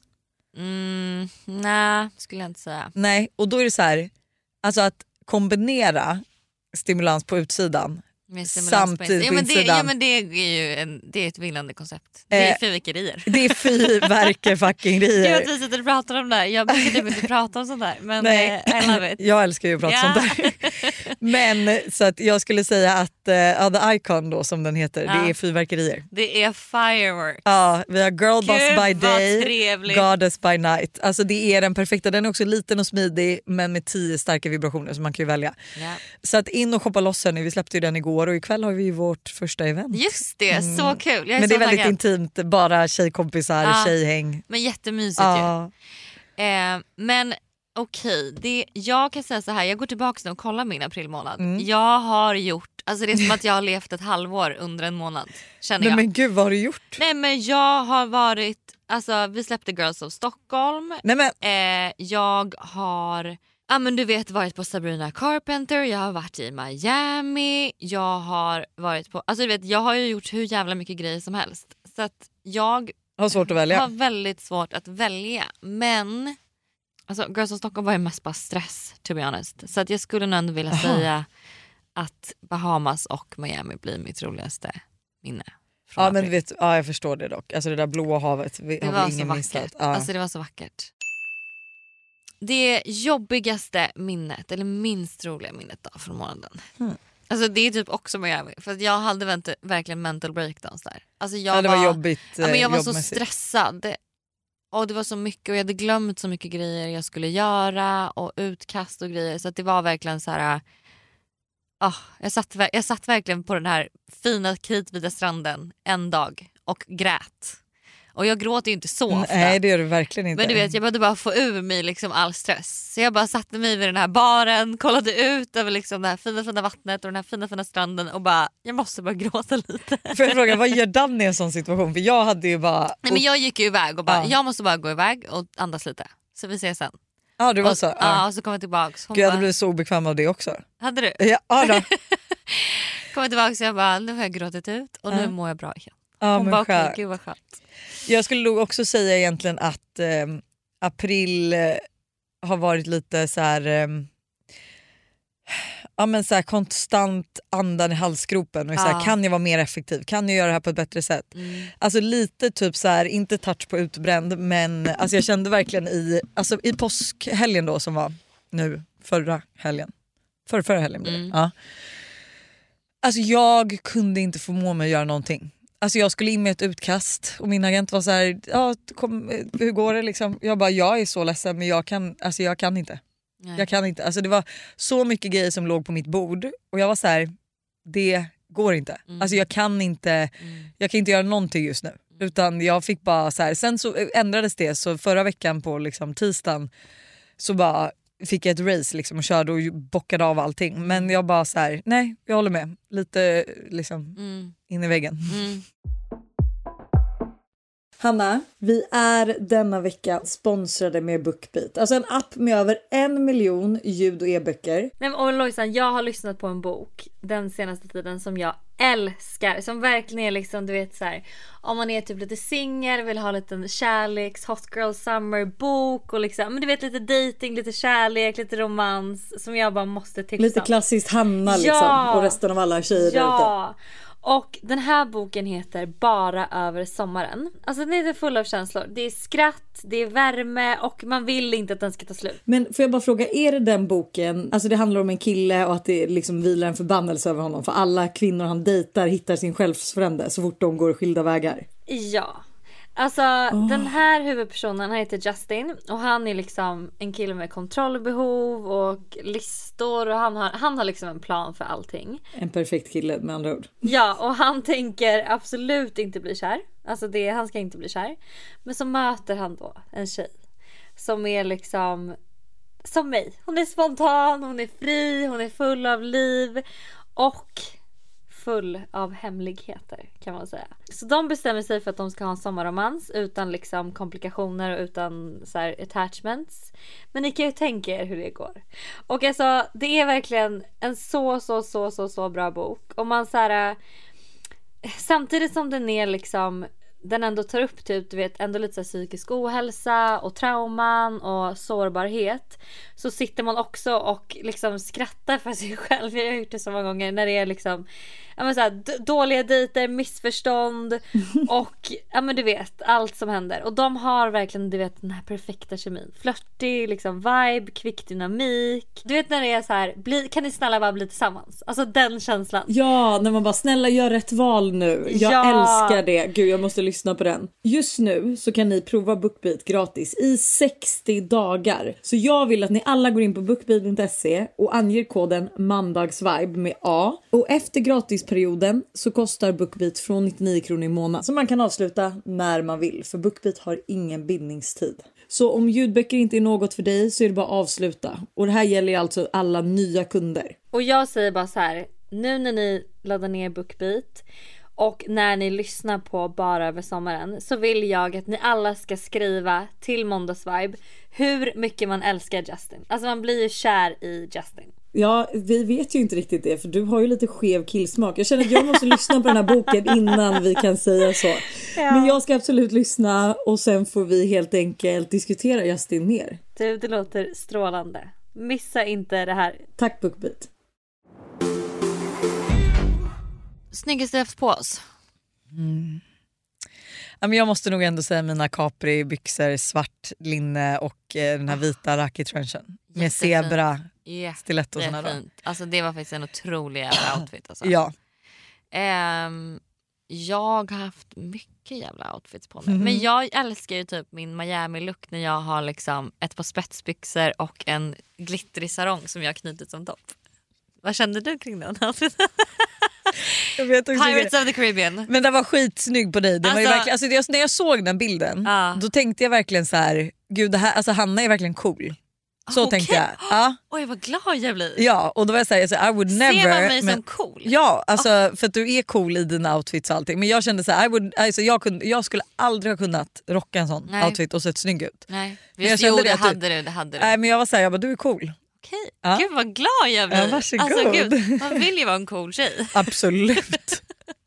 Mm, nej, skulle jag inte säga. Nej, och då är det så här, alltså att kombinera stimulans på utsidan Med stimulans samtidigt ja, på men det, insidan. ja men det är ju en, det är ett vinnande koncept. Det är Eh, fyrverkerier. Det är fyrverker fucking Gud rier. att vi sitter och pratar om det här. Jag brukar typ inte prata om sånt där. Men Nej. eh, I love it. Jag älskar ju att prata Ja. sånt där. Men så att jag skulle säga att uh, The Icon då som den heter, Ja. det är fyrverkerier. Det är fireworks. Ja, vi har girl boss Gud, by vad day, trevligt. goddess by night. Alltså det är den perfekta, den är också liten och smidig men med tio starka vibrationer så man kan ju välja. Ja. Så att in och shoppa loss henne, vi släppte ju den igår och ikväll har vi ju vårt första event. Just det, så kul. Jag är Men det är så väldigt taggad. intimt, bara tjejkompisar, Ja. tjejhäng. Men jättemysigt Ja. ju. Eh, men okej, det, jag kan säga så här. Jag går tillbaka nu och kollar min aprilmånad. Mm. Jag har gjort, alltså det är som att jag har levt ett halvår under en månad. Känner Nej jag. men gud vad har du gjort? Nej men jag har varit, alltså vi släppte Girls of Stockholm. Nej men Eh, jag har, ja men du vet, varit på Sabrina Carpenter, jag har varit i Miami, jag har varit på, alltså du vet jag har ju gjort hur jävla mycket grejer som helst. Så att jag har svårt att välja. har väldigt svårt att välja. Men alltså Girls of Stockholm var ju mest bara stress to be honest. Så att jag skulle nog ändå vilja Aha. säga att Bahamas och Miami blir mitt roligaste minne. från Ja men april. du vet, ja, jag förstår det dock. Alltså det där blåa havet vi, Det har var väl så ingen vackert. missat. Ja. Alltså det var så vackert. Det jobbigaste minnet, eller minst roliga minnet då från månaden. Mm. Alltså det är typ också Miami. För att jag hade vänt, verkligen mental breakdowns där. Alltså jag Ja, det var jobbigt. Ja, men jag var så jobbmässigt. stressad. Och det var så mycket och jag hade glömt så mycket grejer jag skulle göra. Och utkast och grejer. Så att det var verkligen så här. Oh, jag, satt, jag satt verkligen på den här fina kritvita stranden en dag och grät. Och jag gråter ju inte så ofta. Nej det gör du verkligen inte. Men du vet, jag behövde bara få ur mig liksom all stress. Så jag bara satte mig vid den här baren, kollade ut över liksom det här fina fina vattnet och den här fina fina stranden och bara, jag måste bara gråta lite. Får jag fråga, vad gör Danny i en sån situation? För jag hade ju bara... Nej, men jag gick ju iväg och bara, Ja. jag måste bara gå iväg och andas lite. Så vi ses sen. Ja du var och, så? ja. Ja. och så kom jag tillbaks. Hon Gud, jag bara, hade blivit så obekväm av det också. hade du? Ja, ja, då. Kom jag tillbaks och jag bara, nu har jag gråtit ut och nu Ja. mår jag bra igen. ja, Hon men bara, okej, skönt. gud vad skönt. Jag skulle nog också säga egentligen att eh, april eh, har varit lite så här, eh, ja, men så här konstant andan i halsgropen. Och så här, Ja. kan jag vara mer effektiv? Kan jag göra det här på ett bättre sätt? Mm. Alltså lite typ så här, inte touch på utbränd men alltså jag kände verkligen i, alltså i påskhelgen då som var nu förra helgen. Förra, förra helgen blev det. Mm. Ja. Alltså jag kunde inte förmå mig att göra någonting. Alltså jag skulle in med ett utkast och min agent var så här, ja, kom, hur går det liksom? Jag bara, jag är så ledsen men jag kan, alltså jag kan inte. Nej. Jag kan inte. Alltså det var så mycket grejer som låg på mitt bord och jag var så här, det går inte. Mm. Alltså jag kan inte, Mm. jag kan inte göra någonting just nu. Utan jag fick bara så här, sen så ändrades det så förra veckan på liksom tisdagen så bara fick jag ett race liksom och körde och bockade av allting. Men jag bara så här, nej jag håller med. Lite liksom Mm. in i väggen. Mm. Hanna, vi är denna vecka sponsrade med BookBeat. Alltså en app med över en miljon ljud- och e-böcker. Nej, men, och Lojsan, jag har lyssnat på en bok den senaste tiden som jag älskar. Som verkligen är liksom, du vet så här, om man är typ lite singel, vill ha lite kärleks, hot girl summer bok och liksom, men du vet lite dating, lite kärlek, lite romans som jag bara måste tipsa Lite om. klassiskt Hanna liksom. Ja. Och resten av alla tjejer där ute. Ja. Och den här boken heter Bara över sommaren. Alltså den är full av känslor. Det är skratt, det är värme och man vill inte att den ska ta slut. Men får jag bara fråga, är det den boken, alltså det handlar om en kille och att det liksom vilar en förbannelse över honom för alla kvinnor han dejtar hittar sin självsfrände så fort de går skilda vägar? Ja. Alltså den här huvudpersonen, han heter Justin och han är liksom en kille med kontrollbehov och listor och han har, han har liksom en plan för allting. En perfekt kille med andra ord. Ja, och han tänker absolut inte bli kär. Alltså det, han ska inte bli kär. Men så möter han då en tjej som är liksom som mig. Hon är spontan, hon är fri, hon är full av liv och full av hemligheter kan man säga. Så de bestämmer sig för att de ska ha en sommarromans utan liksom komplikationer och utan så här attachments. Men ni kan ju tänka er hur det går. Och alltså det är verkligen en så så så så så bra bok. Och man så här, samtidigt som den är liksom den ändå tar upp typ, du vet, ändå lite så här psykisk ohälsa och trauman och sårbarhet, så sitter man också och liksom skrattar för sig själv. Jag har gjort det så många gånger när det är liksom ja, men så här, d- dåliga dejter, missförstånd och ja, men du vet allt som händer. Och de har verkligen, du vet, den här perfekta kemin, flörtig liksom vibe, kvick dynamik. Du vet när det är så här, bli, kan ni snälla bara bli tillsammans? Alltså den känslan. Ja, när man bara snälla gör rätt val nu. Jag Ja. älskar det. Gud, jag måste lyssna på den. Just nu så kan ni prova BookBeat gratis i sextio dagar. Så jag vill att ni alla går in på bookbeat punkt se och anger koden mandagsvibe med A. Och efter gratisperioden så kostar BookBeat från nittionio kronor i månaden. Så man kan avsluta när man vill, för BookBeat har ingen bindningstid. Så om ljudböcker inte är något för dig så är det bara att avsluta. Och det här gäller alltså alla nya kunder. Och jag säger bara så här, nu när ni laddar ner BookBeat och när ni lyssnar på Bara över sommaren, så vill jag att ni alla ska skriva till Måndagsvibe hur mycket man älskar Justin. Alltså man blir ju kär i Justin. Ja, vi vet ju inte riktigt det, för du har ju lite skev killsmak. Jag känner att jag måste lyssna på den här boken innan vi kan säga så. Ja. Men jag ska absolut lyssna och sen får vi helt enkelt diskutera Justin mer. Du, det låter strålande. Missa inte det här. Tack BookBeat. Snyggaste på oss. Mm. Ja, men jag måste nog ändå säga mina Capri-byxor, svart linne och eh, den här vita raki-trenchen. Med Jättefint. zebra, Yeah, stiletto och det är såna då. fint. Alltså det var faktiskt en otrolig jävla outfit alltså. Ja. Ehm, jag har haft mycket jävla outfits på mig. Mhm. Men jag älskar ju typ min Miami-look när jag har liksom ett par spetsbyxor och en glittrig sarong som jag har knutit som topp. Vad kände du kring den? Jag vet också Pirates det. of the Caribbean. Men den var skitsnygg på dig. Den var ju Alltså- verkligen, alltså, det- när jag såg den bilden Ja. då tänkte jag verkligen så här: gud det här, alltså Hanna är verkligen cool. Så Okej. tänkte jag. Ja, Oj vad glad jag blir. ja, och då var jag såhär, I would never. Ser man mig men, som cool? Ja, alltså för att du är cool i dina outfits och allting. Men jag kände så här, I would, alltså, jag, kunde, jag skulle aldrig ha kunnat rocka en sån Nej. outfit och sett snygg ut. Nej, jag Visst, kände jo det det att du- hade du, det hade du. Nej men jag var såhär, jag bara, du är cool. Okej, Ja. gud vad glad jag blir. Ja, varsågod. Alltså, gud, man vill ju vara en cool tjej. Absolut.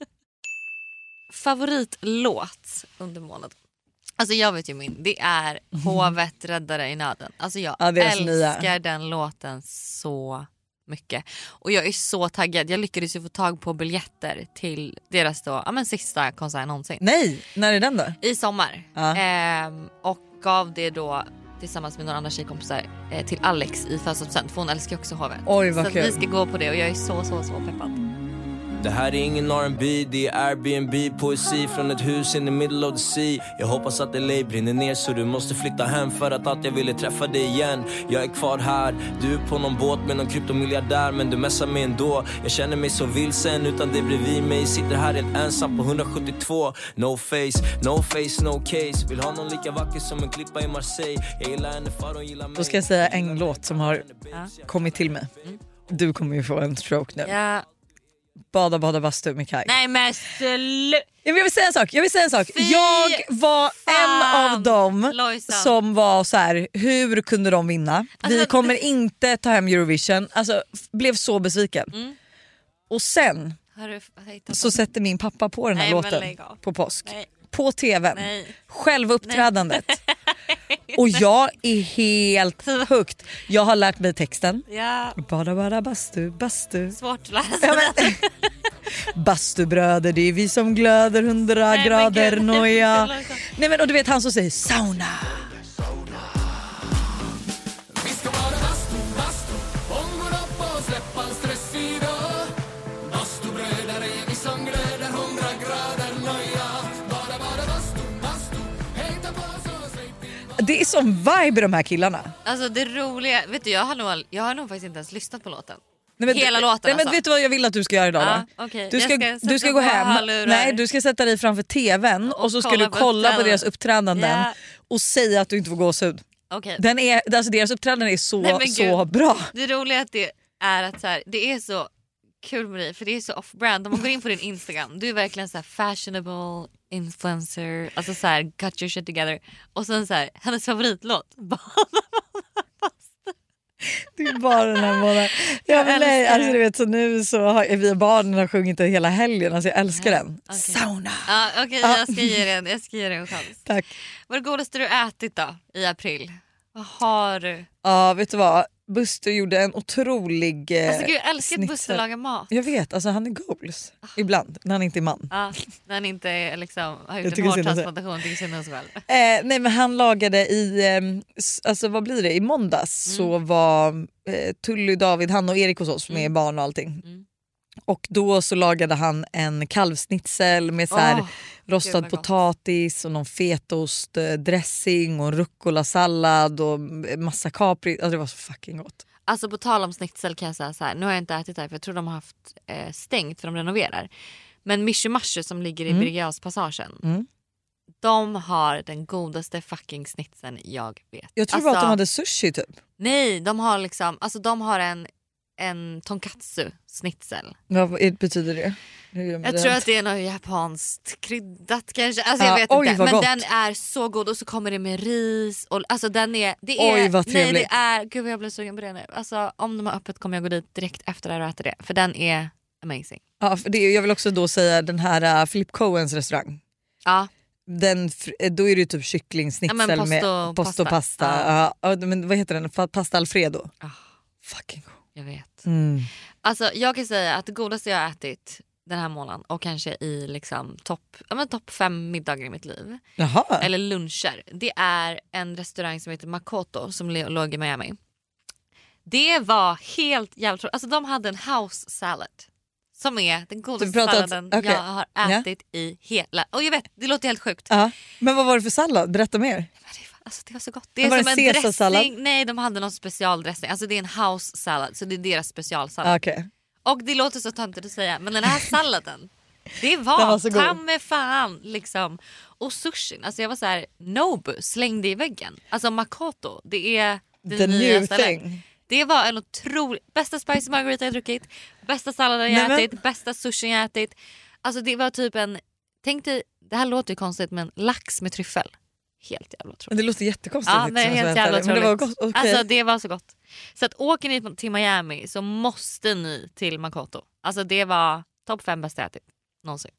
Favoritlåt under månaden. Alltså jag vet ju min, det är Hovet räddare i nöden. Alltså jag Ja, deras älskar nya. den låten så mycket. Och jag är så taggad, jag lyckades ju få tag på biljetter till deras då, ja men sista konsert någonsin. Nej, när är den då? I sommar. Ja. Ehm, och gav det då tillsammans med några andra tjejkompisar eh, till Alex i födelsedagspresent, för hon älskar ju också Hovet. Oj, vad så att kul. vi ska gå på det och jag är så så så peppad. Det här är ingen R and B, det är Airbnb, poesi från ett hus in the middle of the sea. Jag hoppas att L A brinner ner så du måste flytta hem, för att allt jag ville träffa dig igen. Jag är kvar här, du är på någon båt med någon kryptomiljardär, men du messar mig ändå. Jag känner mig så vilsen utan det bredvid mig, sitter här helt ensam på hundrasjuttiotvå. No face, no face, no case. Vill ha någon lika vacker som en klippa i Marseille. Jag gillar henne för hon gillar mig. Då ska jag säga en låt som har Ja. kommit till mig. Du kommer ju få en stroke nu. Ja. Bada, bada, bastu med Kaj. Nej men sluta. Jag vill säga en sak, jag vill säga en sak. Fy Jag var fan, en av dem Lojsan. som var så här: hur kunde de vinna? Vi Alltså- kommer inte ta hem Eurovision. Alltså f- blev så besviken. Mm. Och sen Har du hittat så sätter min pappa på den här Nej, men låten lägg av. på påsk. Nej. På tvn. Nej. Själva uppträdandet. Och jag är helt hooked. Jag har lärt mig texten. Ja, Bada, bada, bastu, bastu. svårt att läsa. Ja, men, bastubröder, det är vi som glöder hundra Nej, men grader gud. noja. Lojsan. Nej men och du vet han som säger sauna. Vi ska vara bastu, bastu, ångår upp och släppa en stressig dag. Bastubröder är vi som glöder hundra grader noja. Bara, bara bastu, bastu, hejta på så släpp in. Det är som vibe i de här killarna. Alltså det roliga, vet du jag har nog, jag har nog faktiskt inte ens lyssnat på låten. Nej, men, Hela låten nej, men alltså. vet du vad jag vill att du ska göra idag då? Ja, okej. Du ska, Jag ska sätta du ska på gå hem, hörlurar. nej du ska sätta dig framför tvn och, Och så ska kolla du på kolla på uppträdanden. deras uppträdanden Ja. och säga att du inte får gåshud. Okej. Den är, alltså deras uppträdande är så, Nej, men så gud. bra. Det roliga är att det är att så här, det är så kul med dig för det är så off-brand. Om man går in på din Instagram, du är verkligen så här fashionable influencer, alltså så här got your shit together. Och sen så här, hennes favoritlåt, Bada, bada, bastu. Det är bara den här månaden. Ja, men nej, alltså, du vet, så nu så har vi barnen har sjungit det hela helgen. Alltså, jag älskar den. Okay. Sauna. Ja, Okej, okay, Ja. jag ska ge den, jag ska ge den en chans. Tack. Vad är det godaste du ätit då i april? Vad har du? Ja, vet du vad? Buster gjorde en otrolig eh, Alltså gud, jag älskar att snitsel. Buster lagar mat. Jag vet, alltså han är goals. Ibland, när han inte är man. Ja, när han inte är, liksom, har Jag gjort tycker en synd om sig. hårtransplantation till sin själv. Eh, nej men han lagade i, eh, s- alltså vad blir det, i måndags Mm. så var eh, Tully, David, han och Erik hos oss med Mm. barn och allting. Mm. Och då så lagade han en kalvsnitzel med så här Åh, rostad gud vad gott. potatis och någon fetost, eh, dressing och en rucola-sallad och massa kapri. Alltså det var så fucking gott. Alltså på tal om snitsel kan jag säga så här. Nu har jag inte ätit där för jag tror de har haft eh, stängt för de renoverar. Men Mishumashu som ligger i Mm. Birger Jarlspassagen. Mm. De har den godaste fucking snitseln jag vet. Jag tror alltså, bara att de hade sushi typ. Nej, de har liksom, alltså de har en, en tonkatsu snitsel. Vad betyder det? Hur gör man Jag det? tror att det är något japanskt kryddat kanske. Alltså Ja, jag vet oj, inte. vad Men gott. den är så god och så kommer det med ris. Och, alltså den är, det är, Oj, vad nej trevligt. det är, gud vad jag blir sugen på det nu. Alltså om de har öppet kommer jag gå dit direkt efter det här och äta det. För den är amazing. Ja, för det, jag vill också då säga den här uh, Philip Cohens restaurang. Ja, Den, fr- då är det ju typ kycklingsnitzel Ja, men posto- med posto pasta. pasta. Ja. Ja, men vad heter den? Fa- Pasta Alfredo. Ah. Fucking god. jag vet. Mm. Alltså jag kan säga att det godaste jag har ätit den här månaden och kanske i liksom topp ja, men topp fem middagar i mitt liv. Jaha. Eller luncher. Det är en restaurang som heter Makoto som le- låg i Miami. Det var helt jävligt tråkigt. Alltså de hade en house salad. Som är den godaste pratat- salladen okej. jag har ätit i hela... Och jag vet, det låter helt sjukt. Ja. Men vad var det för sallad? Berätta mer. Men det, var, alltså, det var så gott. Det Men är var som det en caesarsallad? dressing. Nej, de hade någon specialdressing. Alltså det är en house salad. Så det är deras specialsallad. Ah, okej. Och det låter så töntigt att säga. Men den här salladen. Det Den var, var så god. ta med fan liksom. Och sushin. Alltså jag var så här, Nobu slängde i väggen. Alltså Makoto. Det är det The nya new stället. thing. Det var en otrolig... Bästa spicy margarita jag druckit. Bästa salladen jag Nej, men- ätit. Bästa sushin jag ätit. Alltså det var typ en... Tänk dig, det här låter ju konstigt men lax med tryffel. Helt jävla otroligt. Men det låter jättekonstigt. Ja, faktiskt, det är om jag helt ska vara jävla ärlig. Men det var otroligt. gott. Okej. Alltså det var så gott. Så att åker ni till Miami så måste ni till Makoto. Alltså det var topp fem bästa jag ätit någonsin.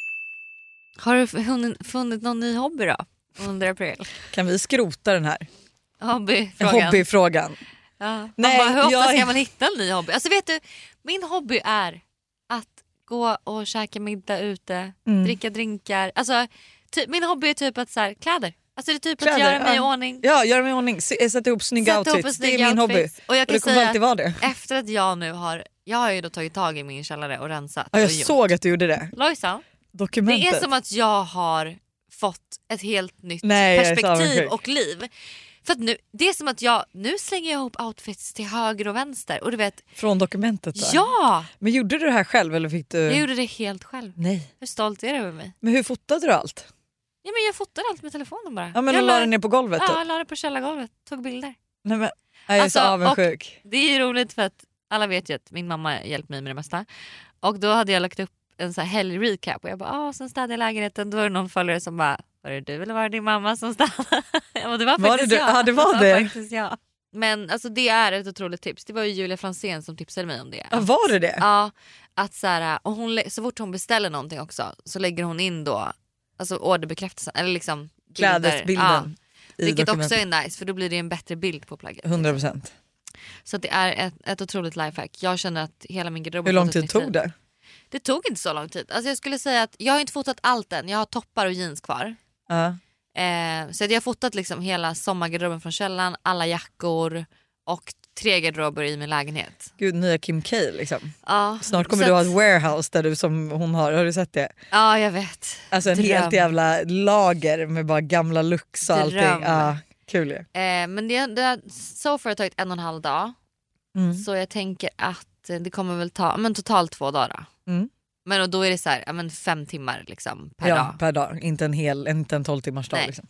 Har du funnit, funnit någon ny hobby då? Under april? Kan vi skrota den här Hobbyfrågan. hobbyfrågan? Ja. Nej, Man bara, hur ofta jag- ska man hitta en ny hobby? Alltså vet du, min hobby är att gå och käka middag ute, Mm. dricka drinkar. Alltså ty, min hobby är typ att så här, kläder. Alltså det är typ Kläder, att göra mig i ja. ordning. Ja, gör mig i ordning. S- Sätta ihop snygga Sätta ihop en outfits. snygg Det är min hobby. outfit. Och jag Och kan det kommer säga alltid vara det. efter att jag nu har, jag har ju då tagit tag i min källare och rensat. Ja, jag och gjort. såg att du gjorde det. Lojsan, det Dokumentet. är som att jag har fått ett helt nytt Nej, jag är så perspektiv avundsjuk. och liv. För att nu, det är som att jag, nu slänger jag ihop outfits till höger och vänster. Och du vet, Från dokumentet då? ja! Men gjorde du det här själv eller fick du? Jag gjorde det helt själv. Nej. Hur stolt är du över mig? Men hur fotade du allt? Ja, men jag fotade allt med telefonen bara. Ja, men jag du la det ner på golvet Ja, typ? jag la det på källargolvet. Tog bilder. Nej, men, jag är Alltså, så avundsjuk. Det är ju roligt för att alla vet ju att min mamma hjälpt mig med det mesta. Och då hade jag lagt upp en så här helg-recap och jag bara, ah, sen städade jag lägenheten. Då var det någon följare som bara, var det du eller var det din mamma som städade? Ja, det var Var faktiskt det du? jag. Ja, det var det. faktiskt jag. Men alltså det är ett otroligt tips. Det var ju Julia Fransén som tipsade mig om det. Ja, var det det? Ja, att så här, och hon, lä- så fort hon beställer någonting också så lägger hon in då alltså orderbekräftelsen eller liksom bilder. Klädesbilden Ja, i vilket dokumentet. också är nice för då blir det en bättre bild på plagget. hundra procent. Så att det är ett, ett otroligt lifehack. Jag känner att hela min garderob Hur har lång fått ett tid nytt tog liv. det? Det tog inte så lång tid. Alltså jag skulle säga att jag har inte fotat allt än. Jag har toppar och jeans kvar. Ja. Eh, så att jag har fotat liksom hela sommargarderoben från källan, alla jackor och tre garderober i min lägenhet. Gud, nya Kim K liksom. Ja, Snart kommer så du ha att- ett warehouse där du som hon har. Har du sett det? Ja, jag vet. Alltså en Dröm. helt jävla lager med bara gamla looks och allting. Dröm. Ja, kul ju. Eh, men det, det har så far tagit en och en halv dag. Mm. Så jag tänker att eh, det kommer väl ta men totalt två dagar. Mm. Men och då är det så här, ja, men fem timmar liksom per Ja, dag. per dag. Inte en hel, inte en tolv timmars dag Nej. liksom.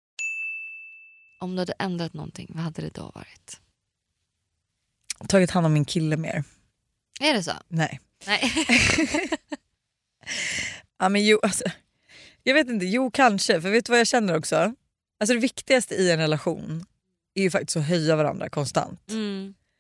Om du hade ändrat någonting, vad hade det då varit? Tagit hand om min kille mer. Är det så? Nej. Nej. Ja, men jo, alltså, jag vet inte, jo kanske. För vet du vad jag känner också? Alltså det viktigaste i en relation är ju faktiskt att höja varandra konstant. Mm.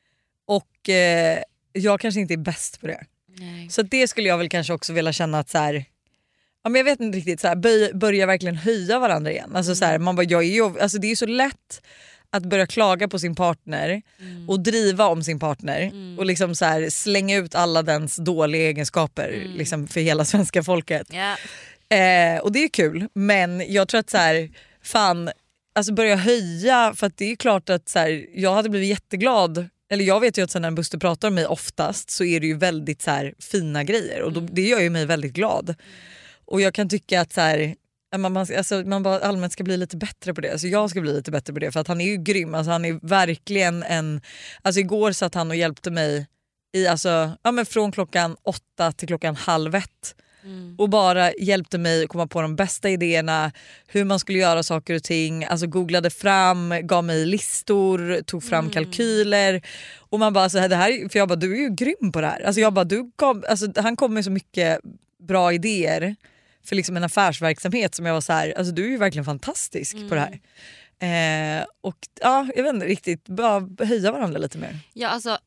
Och eh, jag kanske inte är bäst på det. Nej. Så det skulle jag väl kanske också vilja känna att så här, ja, men jag vet inte riktigt, så här, böj, börja verkligen höja varandra igen. Alltså, mm. så här, man bara, jag är ju, alltså, det är så lätt att börja klaga på sin partner mm. och driva om sin partner mm. och liksom så här, slänga ut alla dens dåliga egenskaper mm. liksom, för hela svenska folket. Yeah. Eh, och det är kul, men jag tror att så här, fan, alltså börja höja, för att det är klart att så här, jag hade blivit jätteglad. Eller jag vet ju att sen när Buster pratar om mig oftast så är det ju väldigt så här, fina grejer och då, det gör ju mig väldigt glad. Och jag kan tycka att så här, man, man, alltså, man bara allmänt ska bli lite bättre på det. Alltså jag ska bli lite bättre på det, för att han är ju grym. Alltså han är verkligen en... Alltså igår satt han och hjälpte mig i, alltså, ja, men från klockan åtta till klockan halv ett. Mm. Och bara hjälpte mig att komma på de bästa idéerna, hur man skulle göra saker och ting. Alltså googlade fram, gav mig listor, tog fram mm. kalkyler. Och man bara så här, det här, för jag bara, du är ju grym på det här. Alltså jag bara, du kom, alltså, han kom med så mycket bra idéer för liksom en affärsverksamhet som jag var så här, alltså du är ju verkligen fantastisk mm. på det här. Eh, och ja, jag vet inte riktigt, bara höja varandra lite mer. Ja, alltså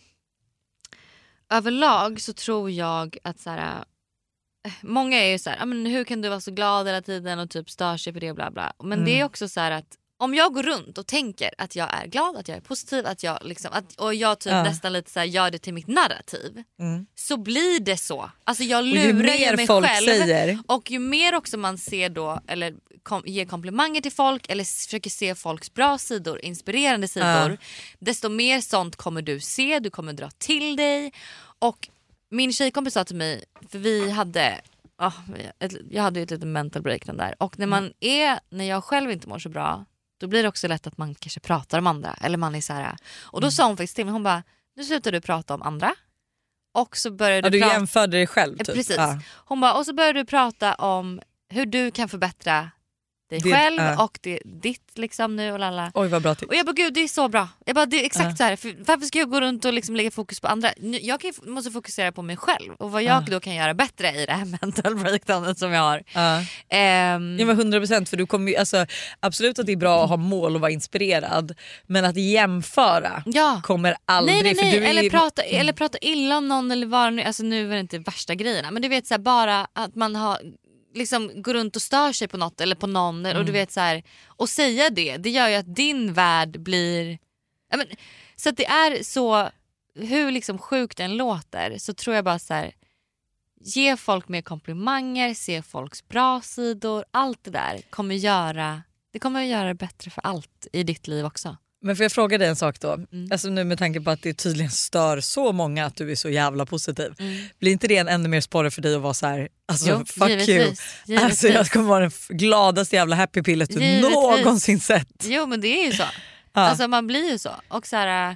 överlag så tror jag att så här, många är ju så här, men hur kan du vara så glad hela tiden och typ stör sig på det och bla bla. Men mm. det är också så här att om jag går runt och tänker att jag är glad, att jag är positiv, att jag liksom, att, och jag typ ja. nästan lite så här, gör det till mitt narrativ mm. så blir det så. Alltså jag lurar ju mer mig folk själv säger. Och ju mer också man ser då, eller kom, ger komplimanger till folk eller försöker se folks bra sidor, inspirerande sidor, ja. desto mer sånt kommer du se, du kommer dra till dig. Och min tjejkompis sa till mig, för vi hade oh, ett, jag hade ju ett litet mental breakdown där, och när man är, när jag själv inte mår så bra, då blir det också lätt att man kanske pratar om andra. Eller man är så här. Och då mm. sa hon faktiskt till mig, hon bara, nu slutar du prata om andra. Och så började ja, du du prata... jämförde dig själv typ. Precis. Ja. Hon bara, och så började du prata om hur du kan förbättra dig det, själv äh. och det, ditt liksom nu och lalla. Oj vad bra tips. Och jag bara, gud det är så bra. Jag bara, det är exakt äh. så här. För, varför ska jag gå runt och liksom lägga fokus på andra? Jag kan, måste fokusera på mig själv och vad jag äh. då kan göra bättre i det här mental breakdownet som jag har. Äh. Um, ja men hundra procent, för du kommer ju, alltså, absolut att det är bra att ha mål och vara inspirerad, men att jämföra ja. kommer aldrig. Nej, nej, nej. För du är... eller, prata, eller prata illa om någon eller vad nu, alltså nu är det inte värsta grejerna, men du vet så här, bara att man har liksom går runt och stör sig på något eller på någon mm. och du vet så här, och säga det, det gör ju att din värld blir, ja, men, så att det är så, hur liksom sjukt den låter, så tror jag bara så här, ge folk mer komplimanger, se folks bra sidor, allt det där kommer göra, det kommer göra det bättre för allt i ditt liv också. Men får jag fråga dig en sak då? Mm. Alltså nu med tanke på att det tydligen stör så många att du är så jävla positiv. Mm. Blir inte det en ännu mer sporre för dig att vara så här, alltså jo, fuck givetvis, you. Givetvis. Alltså jag kommer vara den gladaste jävla happy pillet du givetvis. någonsin sett. Jo men det är ju så. Ja. Alltså man blir ju så. Och så här,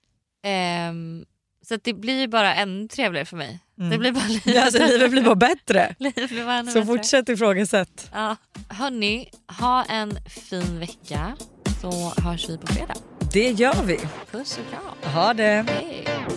ähm, så att det blir ju bara ännu trevligare för mig. Mm. Det blir bara livet. Ja, alltså, livet blir bara bättre. blir bara så bättre. Fortsätt ifrågasätt. Ja. Hörni, ha en fin vecka. Så hörs vi på fredag. Det gör vi. Puss och kram. Ha det. Hej.